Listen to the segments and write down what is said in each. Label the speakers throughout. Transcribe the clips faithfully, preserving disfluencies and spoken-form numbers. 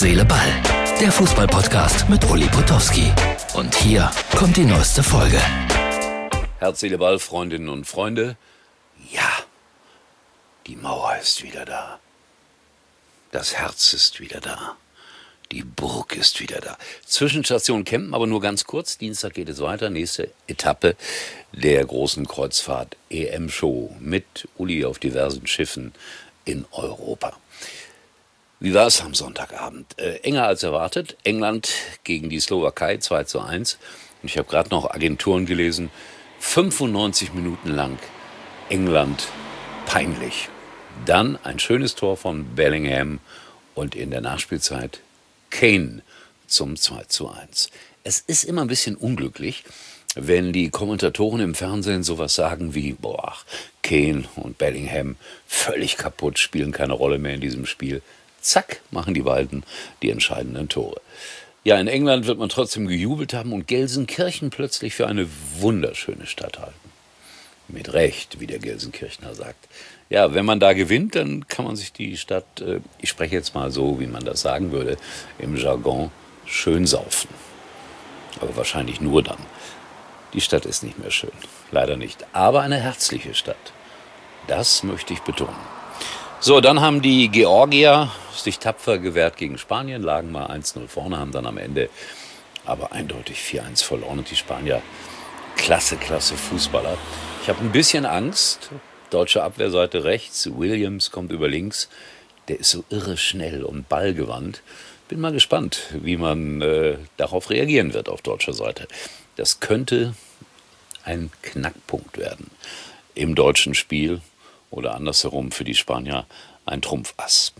Speaker 1: Seele, Ball. Der Fußball-Podcast mit Uli Potowski. Und hier kommt die neueste Folge.
Speaker 2: Herz, Seele, Ball, Freundinnen und Freunde. Ja, die Mauer ist wieder da. Das Herz ist wieder da. Die Burg ist wieder da. Zwischenstation Kempen, aber nur ganz kurz. Dienstag geht es weiter. Nächste Etappe der großen Kreuzfahrt E M-Show mit Uli auf diversen Schiffen in Europa. Wie war es am Sonntagabend? Äh, enger als erwartet. England gegen die Slowakei zwei zu eins. Und ich habe gerade noch Agenturen gelesen. fünfundneunzig Minuten lang England peinlich. Dann ein schönes Tor von Bellingham und in der Nachspielzeit Kane zum zwei zu eins. Es ist immer ein bisschen unglücklich, wenn die Kommentatoren im Fernsehen sowas sagen wie, boah, Kane und Bellingham völlig kaputt, spielen keine Rolle mehr in diesem Spiel. Zack, machen die beiden die entscheidenden Tore. Ja, in England wird man trotzdem gejubelt haben und Gelsenkirchen plötzlich für eine wunderschöne Stadt halten. Mit Recht, wie der Gelsenkirchner sagt. Ja, wenn man da gewinnt, dann kann man sich die Stadt, äh, ich spreche jetzt mal so, wie man das sagen würde, im Jargon, schön saufen. Aber wahrscheinlich nur dann. Die Stadt ist nicht mehr schön, leider nicht. Aber eine herzliche Stadt. Das möchte ich betonen. So, dann haben die Georgier sich tapfer gewehrt gegen Spanien, lagen mal eins null vorne, haben dann am Ende aber eindeutig vier eins verloren. Und die Spanier, klasse, klasse Fußballer. Ich habe ein bisschen Angst. Deutsche Abwehrseite rechts, Williams kommt über links. Der ist so irre schnell und ballgewandt. Bin mal gespannt, wie man äh, darauf reagieren wird auf deutscher Seite. Das könnte ein Knackpunkt werden im deutschen Spiel oder andersherum für die Spanier ein Trumpfass.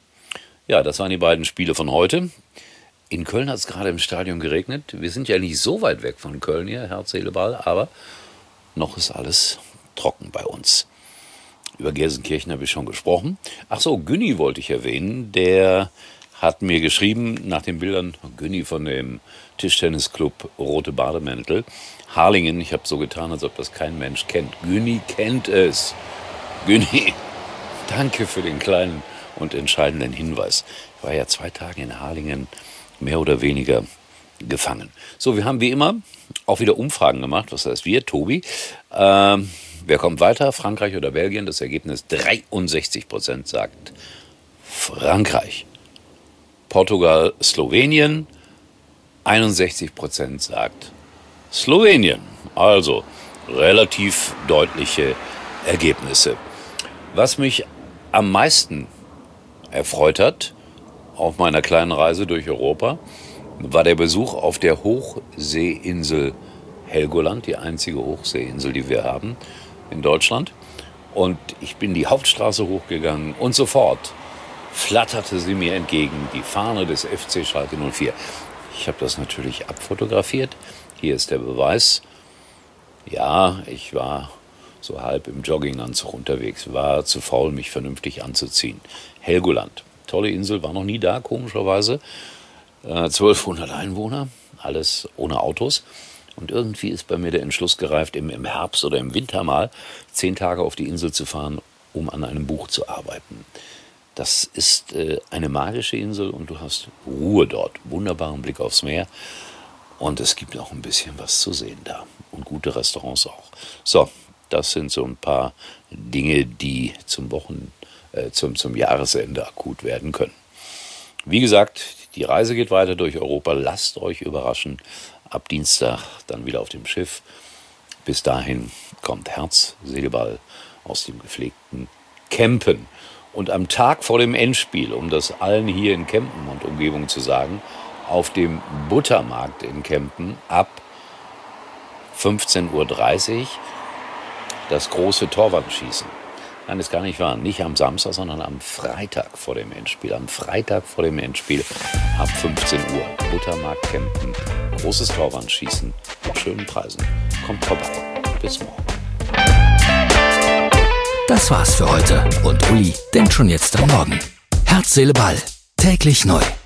Speaker 2: Ja, das waren die beiden Spiele von heute. In Köln hat es gerade im Stadion geregnet. Wir sind ja nicht so weit weg von Köln hier, Herz, Seele, Ball, aber noch ist alles trocken bei uns. Über Gelsenkirchen habe ich schon gesprochen. Ach so, Günni wollte ich erwähnen. Der hat mir geschrieben, nach den Bildern, Günni von dem Tischtennisclub Rote Bademäntel, Harlingen. Ich habe so getan, als ob das kein Mensch kennt. Günni kennt es. Günni, danke für den kleinen und entscheidenden Hinweis. Ich war ja zwei Tage in Harlingen mehr oder weniger gefangen. So, wir haben wie immer auch wieder Umfragen gemacht. Was heißt wir? Tobi. Ähm, wer kommt weiter? Frankreich oder Belgien? Das Ergebnis dreiundsechzig Prozent sagt Frankreich. Portugal, Slowenien. einundsechzig Prozent sagt Slowenien. Also relativ deutliche Ergebnisse. Was mich am meisten erfreut hat auf meiner kleinen Reise durch Europa, war der Besuch auf der Hochseeinsel Helgoland, die einzige Hochseeinsel, die wir haben in Deutschland. Und ich bin die Hauptstraße hochgegangen und sofort flatterte sie mir entgegen, die Fahne des F C Schalke null vier. Ich habe das natürlich abfotografiert. Hier ist der Beweis. Ja, ich war so halb im Jogginganzug unterwegs, war zu faul, mich vernünftig anzuziehen. Helgoland, tolle Insel, war noch nie da, komischerweise. zwölfhundert Einwohner, alles ohne Autos. Und irgendwie ist bei mir der Entschluss gereift, im, im Herbst oder im Winter mal zehn Tage auf die Insel zu fahren, um an einem Buch zu arbeiten. Das ist äh, eine magische Insel und du hast Ruhe dort, wunderbaren Blick aufs Meer. Und es gibt auch ein bisschen was zu sehen da und gute Restaurants auch. So, das sind so ein paar Dinge, die zum Wochen, äh, zum, zum Jahresende akut werden können. Wie gesagt, die Reise geht weiter durch Europa. Lasst euch überraschen. Ab Dienstag dann wieder auf dem Schiff. Bis dahin kommt Herz, Seele, Ball aus dem gepflegten Kempen. Und am Tag vor dem Endspiel, um das allen hier in Kempen und Umgebung zu sagen, auf dem Buttermarkt in Kempen ab fünfzehn Uhr dreißig das große Torwandschießen. Nein, das ist gar nicht wahr. Nicht am Samstag, sondern am Freitag vor dem Endspiel. Am Freitag vor dem Endspiel ab fünfzehn Uhr. Buttermarkt Kempen. Großes Torwandschießen mit schönen Preisen. Kommt vorbei. Bis morgen.
Speaker 1: Das war's für heute. Und Uli denkt schon jetzt am Morgen. Herz, Seele, Ball. Täglich neu.